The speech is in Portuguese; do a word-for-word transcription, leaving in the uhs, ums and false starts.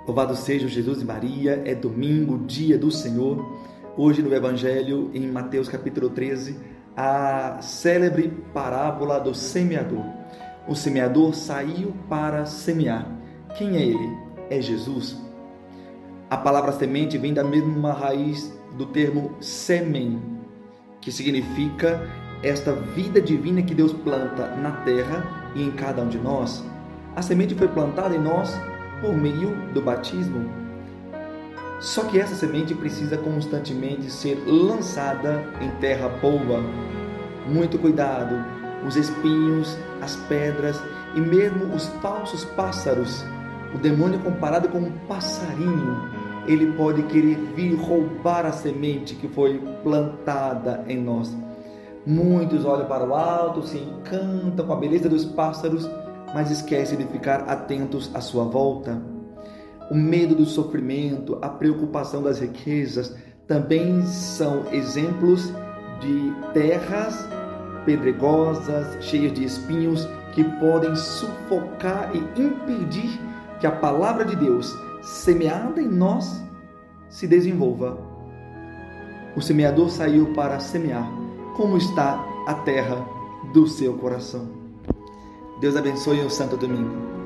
Louvado seja Jesus e Maria, é domingo, dia do Senhor. Hoje no Evangelho, em Mateus capítulo treze, a célebre parábola do semeador. O semeador saiu para semear. Quem é ele? É Jesus. A palavra semente vem da mesma raiz do termo semen, que significa esta vida divina que Deus planta na terra e em cada um de nós. A semente foi plantada em nós por meio do batismo. Só que essa semente precisa constantemente ser lançada em terra boa. Muito cuidado, os espinhos, as pedras e mesmo os falsos pássaros. O demônio é comparado com um passarinho. Ele pode querer vir roubar a semente que foi plantada em nós. Muitos olham para o alto, se encantam com a beleza dos pássaros, mas esquecem de ficar atentos à sua volta. O medo do sofrimento, a preocupação das riquezas também são exemplos de terras pedregosas, cheias de espinhos, que podem sufocar e impedir que a palavra de Deus, semeada em nós, se desenvolva. O semeador saiu para semear. Como está a terra do seu coração? Deus abençoe o Santo Domingo.